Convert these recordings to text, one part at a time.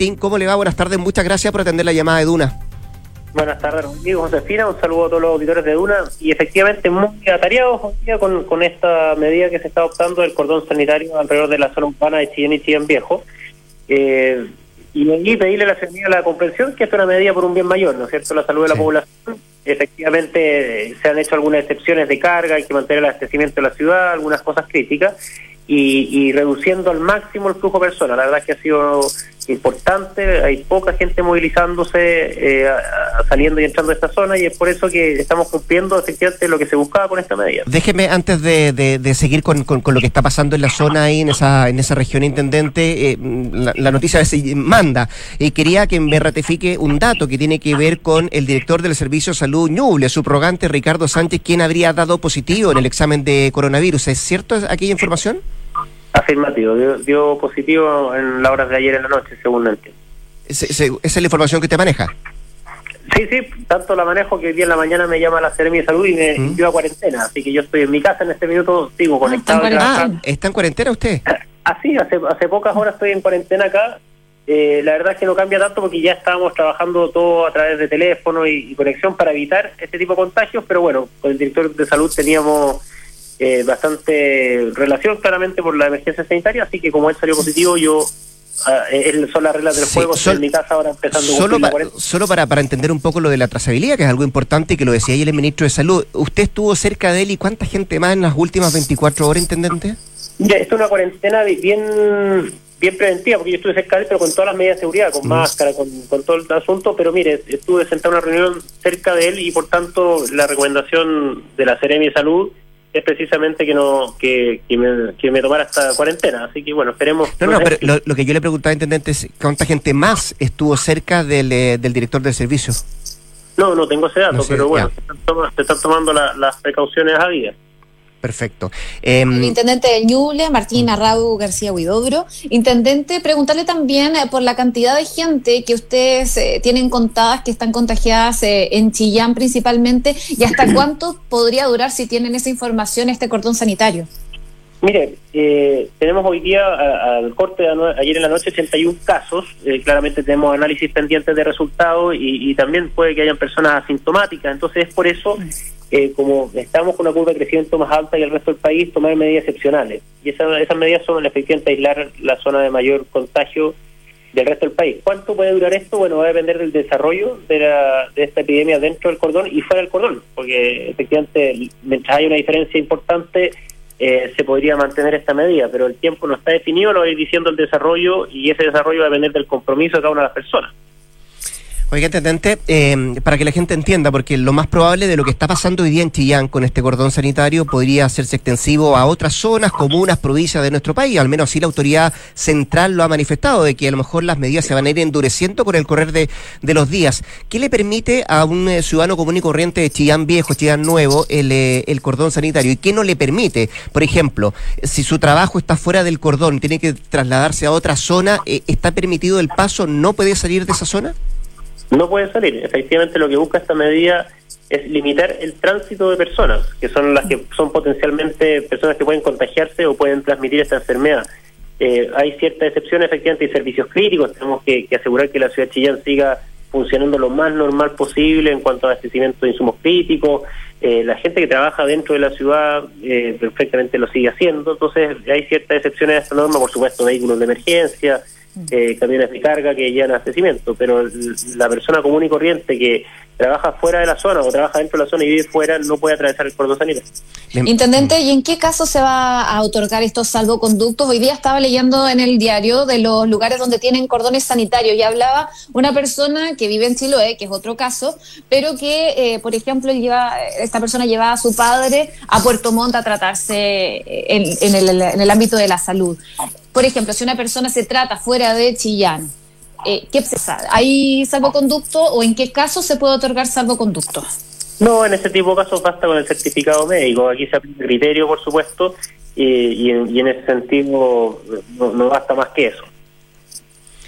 Martín, ¿cómo le va? Buenas tardes, muchas gracias por atender la llamada de Duna. Buenas tardes, amigo Josefina, un saludo a todos los auditores de Duna, y efectivamente muy atareados hoy día con esta medida que se está adoptando del cordón sanitario alrededor de la zona urbana de Chillán y Chillán Viejo, y pedirle a la ciudadanía la comprensión que es una medida por un bien mayor, ¿no es cierto?, la salud de la población. Efectivamente se han hecho algunas excepciones de carga, hay que mantener el abastecimiento de la ciudad, algunas cosas críticas, y reduciendo al máximo el flujo de personas. La verdad es que ha sido importante, hay poca gente movilizándose, saliendo y entrando a esta zona, y es por eso que estamos cumpliendo efectivamente lo que se buscaba con esta medida. Déjeme, antes de seguir con lo que está pasando en la zona ahí, en esa región, intendente, la noticia a veces manda, quería que me ratifique un dato que tiene que ver con el director del Servicio de Salud Ñuble, subrogante Ricardo Sánchez, quien habría dado positivo en el examen de coronavirus. ¿Es cierto aquella información? Afirmativo, dio positivo en las horas de ayer en la noche, según entiendo. ¿Esa es la información que usted maneja? Sí, tanto la manejo que hoy día en la mañana me llama la Seremi de Salud y me envió a cuarentena, así que yo estoy en mi casa en este minuto, sigo conectado. ¿Está en cuarentena usted? Sí, hace pocas horas estoy en cuarentena acá. La verdad es que no cambia tanto porque ya estábamos trabajando todo a través de teléfono y conexión para evitar este tipo de contagios, pero bueno, con el director de salud teníamos bastante relación claramente por la emergencia sanitaria, así que como él salió positivo, yo son las reglas del juego, estoy en mi casa ahora empezando solo para entender un poco lo de la trazabilidad, que es algo importante y que lo decía ayer el ministro de Salud. ¿Usted estuvo cerca de él y cuánta gente más en las últimas 24 horas, intendente? Mira, esto es una cuarentena bien preventiva, porque yo estuve cerca de él, pero con todas las medidas de seguridad, con máscara, con todo el asunto, pero mire, estuve sentado en una reunión cerca de él y por tanto la recomendación de la Seremi de Salud es precisamente que me tomara esta cuarentena, así que bueno, esperemos. No, pero lo que yo le preguntaba, intendente, es ¿cuánta gente más estuvo cerca del director del servicio? No tengo ese dato, pero bueno, se están tomando las precauciones a día. Perfecto. El intendente del Ñuble, Martín Arrau García Huidobro. Intendente, preguntarle también por la cantidad de gente que ustedes tienen contadas que están contagiadas en Chillán principalmente, y hasta cuánto podría durar, si tienen esa información, este cordón sanitario. Mire, tenemos hoy día, al corte de ayer en la noche, 81 casos. Claramente tenemos análisis pendientes de resultados y también puede que hayan personas asintomáticas. Entonces es por eso, como estamos con una curva de crecimiento más alta que el resto del país, tomar medidas excepcionales. Y esas medidas son efectivamente aislar la zona de mayor contagio del resto del país. ¿Cuánto puede durar esto? Bueno, va a depender del desarrollo de esta epidemia dentro del cordón y fuera del cordón, porque efectivamente mientras hay una diferencia importante, se podría mantener esta medida, pero el tiempo no está definido, lo va a ir diciendo el desarrollo, y ese desarrollo va a depender del compromiso de cada una de las personas. Oiga, intendente, para que la gente entienda, porque lo más probable de lo que está pasando hoy día en Chillán con este cordón sanitario podría hacerse extensivo a otras zonas, comunas, provincias de nuestro país. Al menos así la autoridad central lo ha manifestado, de que a lo mejor las medidas se van a ir endureciendo con el correr de los días. ¿Qué le permite a un ciudadano común y corriente de Chillán Viejo, Chillán Nuevo, el cordón sanitario? ¿Y qué no le permite? Por ejemplo, si su trabajo está fuera del cordón y tiene que trasladarse a otra zona, ¿está permitido el paso? ¿No puede salir de esa zona? No puede salir. Efectivamente, lo que busca esta medida es limitar el tránsito de personas, que son las que son potencialmente personas que pueden contagiarse o pueden transmitir esta enfermedad. Hay ciertas excepciones, efectivamente, y servicios críticos. Tenemos que asegurar que la ciudad de Chillán siga funcionando lo más normal posible en cuanto a abastecimiento de insumos críticos. La gente que trabaja dentro de la ciudad perfectamente lo sigue haciendo. Entonces, hay ciertas excepciones a esta norma, por supuesto, vehículos de emergencia, camiones de carga que llevan abastecimiento, pero la persona común y corriente que trabaja fuera de la zona o trabaja dentro de la zona y vive fuera no puede atravesar el cordón sanitario. Intendente, ¿y en qué caso se va a otorgar estos salvoconductos? Hoy día estaba leyendo en el diario de los lugares donde tienen cordones sanitarios y hablaba una persona que vive en Chiloé, que es otro caso, pero que, por ejemplo, esta persona llevaba a su padre a Puerto Montt a tratarse en el ámbito de la salud. Por ejemplo, si una persona se trata fuera de Chillán, ¿qué pasa? ¿Hay salvoconducto o en qué caso se puede otorgar salvoconducto? No, en ese tipo de casos basta con el certificado médico. Aquí se aplica criterio, por supuesto, y en ese sentido no basta más que eso.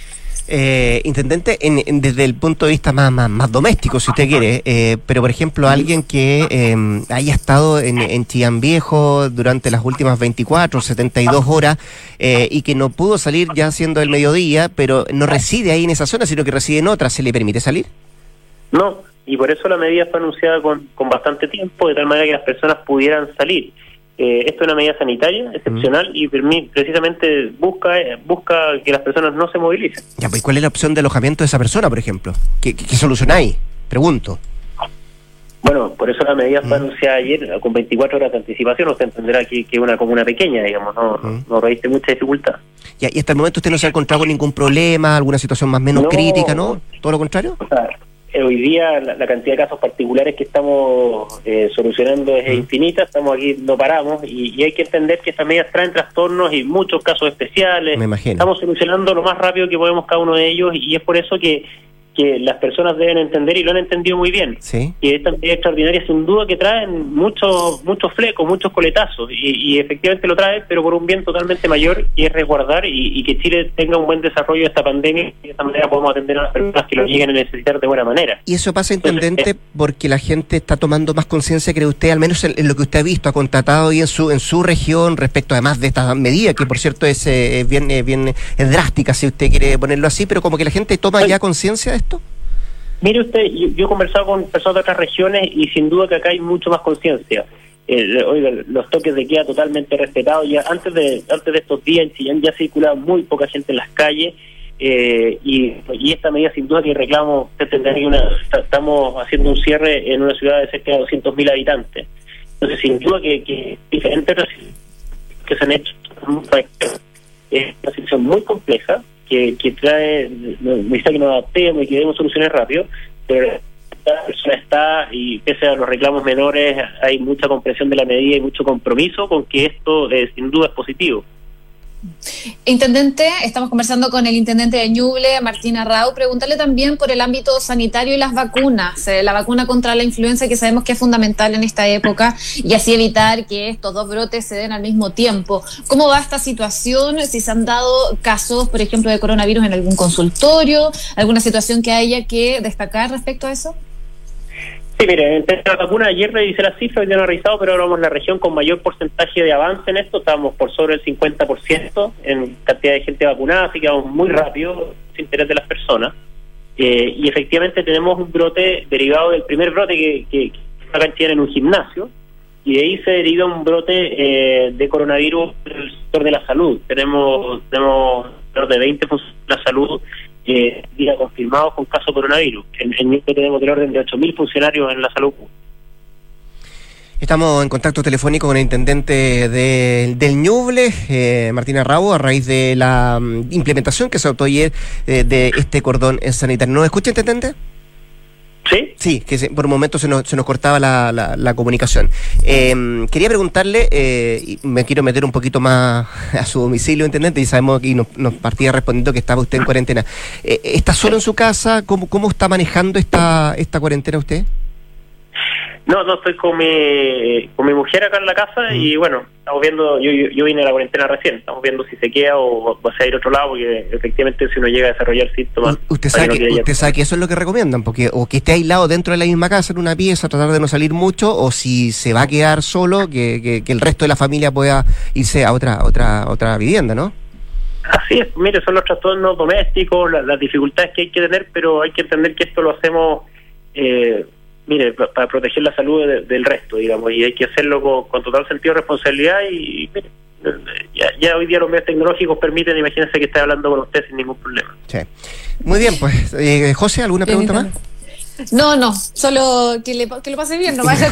Intendente, desde el punto de vista más doméstico, si usted quiere, pero por ejemplo, alguien que haya estado en Chillán Viejo durante las últimas 24, 72 horas y que no pudo salir ya siendo el mediodía, pero no reside ahí en esa zona, sino que reside en otra, ¿se le permite salir? No, y por eso la medida fue anunciada con bastante tiempo, de tal manera que las personas pudieran salir. Esto es una medida sanitaria excepcional y precisamente busca que las personas no se movilicen. Ya, pues, ¿cuál es la opción de alojamiento de esa persona, por ejemplo? ¿Qué solucionáis? Pregunto. Bueno, por eso la medida fue anunciada ayer con 24 horas de anticipación. Usted entenderá que es una comuna pequeña, digamos, no reviste mucha dificultad. Ya, y hasta el momento usted no se ha encontrado con ningún problema, alguna situación más o menos crítica, ¿no? ¿Todo lo contrario? O sea, hoy día la cantidad de casos particulares que estamos solucionando es infinita. Estamos aquí, no paramos, y hay que entender que estas medidas traen trastornos y muchos casos especiales. Me imagino. Estamos solucionando lo más rápido que podemos cada uno de ellos, y es por eso que las personas deben entender, y lo han entendido muy bien, ¿sí? Que esta medida extraordinaria sin duda que traen muchos flecos, muchos coletazos, y efectivamente lo trae, pero por un bien totalmente mayor, que es resguardar y que Chile tenga un buen desarrollo de esta pandemia, y de esta manera podemos atender a las personas que lo lleguen a necesitar de buena manera. Y eso pasa, intendente, porque la gente está tomando más conciencia, cree usted, al menos en lo que usted ha visto, ha constatado y en su región, respecto además de esta medida, que por cierto es bien drástica, si usted quiere ponerlo así, pero como que la gente toma ya conciencia de esto. Mire usted, yo he conversado con personas de otras regiones y sin duda que acá hay mucho más conciencia. Oiga, los toques de queda totalmente respetados. Ya antes de estos días en Chillán ya circulaba muy poca gente en las calles, y esta medida sin duda que reclamo, usted tendrá que estamos haciendo un cierre en una ciudad de cerca de 200.000 habitantes. Entonces sin duda que diferentes que se han hecho es una situación muy compleja, que trae, necesita que nos adaptemos y que demos soluciones rápido, pero la persona está, y pese a los reclamos menores, hay mucha comprensión de la medida y mucho compromiso con que esto sin duda es positivo. Intendente, estamos conversando con el intendente de Ñuble, Martín Arrau. Preguntarle también por el ámbito sanitario y las vacunas, la vacuna contra la influenza, que sabemos que es fundamental en esta época, y así evitar que estos dos brotes se den al mismo tiempo. ¿Cómo va esta situación? Si se han dado casos, por ejemplo, de coronavirus en algún consultorio, alguna situación que haya que destacar respecto a eso. Sí, mire, en la vacuna ayer revisé las cifras, hoy día no he revisado, pero ahora vamos la región con mayor porcentaje de avance en esto. Estamos por sobre el 50% en cantidad de gente vacunada, así que vamos muy rápido, sin interés de las personas. Y efectivamente tenemos un brote derivado del primer brote que acá en Chile en un gimnasio, y de ahí se deriva un brote de coronavirus en el sector de la salud. Tenemos alrededor de 20 funcionarios de la salud día confirmados con caso coronavirus. En Ñuble tenemos del orden de 8.000 funcionarios en la salud. Estamos en contacto telefónico con el intendente del Ñuble, Martín Arrau, a raíz de la implementación que se adoptó ayer de este cordón sanitario. ¿Nos escucha, intendente? ¿Sí? Sí, que por un momento se nos cortaba la comunicación. Quería preguntarle, y me quiero meter un poquito más a su domicilio, intendente, y sabemos que nos partía respondiendo que estaba usted en cuarentena. ¿Está solo en su casa? ¿Cómo está manejando esta cuarentena usted? No, estoy con mi mujer acá en la casa, y bueno, estamos viendo, yo vine a la cuarentena recién, estamos viendo si se queda o va a ir a otro lado, porque efectivamente si uno llega a desarrollar síntomas... Usted sabe que eso es lo que recomiendan, porque o que esté aislado dentro de la misma casa, en una pieza, tratar de no salir mucho, o si se va a quedar solo, que el resto de la familia pueda irse a otra vivienda, ¿no? Así es, mire, son los trastornos domésticos, las dificultades que hay que tener, pero hay que entender que esto lo hacemos... mire, para proteger la salud del resto, digamos, y hay que hacerlo con total sentido de responsabilidad, y mire, ya hoy día los medios tecnológicos permiten, imagínense que esté hablando con usted sin ningún problema. Sí. Muy bien, pues, José, ¿alguna pregunta más? No, solo que lo pase bien, no vaya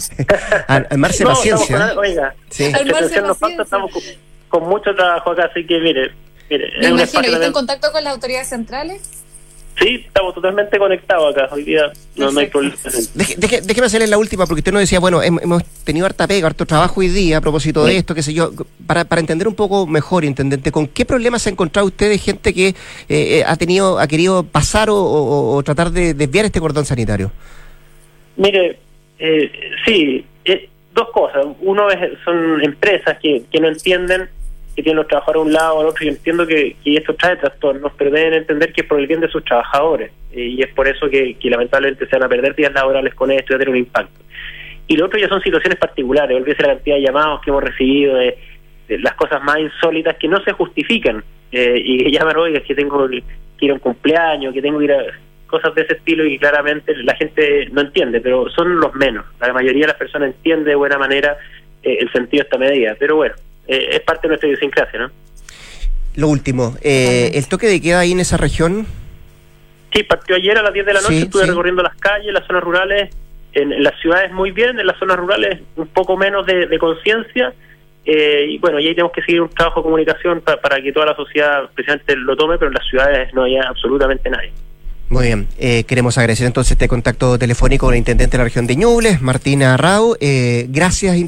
a Marce paciencia. Oiga, sí. Estamos con mucho trabajo acá, así que mire. Me imagino, ¿y está en contacto con las autoridades centrales? Sí, estamos totalmente conectados acá. Hoy día no hay problema. Déjeme hacerle la última, porque usted nos decía, bueno, hemos tenido harta pega, harto trabajo hoy día a propósito de esto, qué sé yo. Para entender un poco mejor, intendente, ¿con qué problemas se ha encontrado usted de gente que ha querido pasar o tratar de desviar este cordón sanitario? Mire, sí, dos cosas. Uno son empresas que no entienden que tienen los trabajadores a un lado o al otro. Yo entiendo que esto trae trastornos, pero deben entender que es por el bien de sus trabajadores, y es por eso que lamentablemente se van a perder días laborales con esto y va a tener un impacto. Y lo otro ya son situaciones particulares. Olvídese la cantidad de llamados que hemos recibido, de las cosas más insólitas que no se justifican, y que llaman, oiga, es que tengo que ir a un cumpleaños, que tengo que ir a cosas de ese estilo, y claramente la gente no entiende, pero son los menos. La mayoría de las personas entiende de buena manera el sentido de esta medida, pero bueno, es parte de nuestra idiosincrasia, ¿no? Lo último, ¿el toque de queda ahí en esa región? Sí, partió ayer a las 10 de la noche, Sí, estuve sí. recorriendo las calles, las zonas rurales, en las ciudades muy bien, en las zonas rurales un poco menos de conciencia, y bueno, y ahí tenemos que seguir un trabajo de comunicación para que toda la sociedad precisamente lo tome, pero en las ciudades no haya absolutamente nadie. Muy bien, queremos agradecer entonces este contacto telefónico con el intendente de la región de Ñuble, Martín Arrau. Gracias,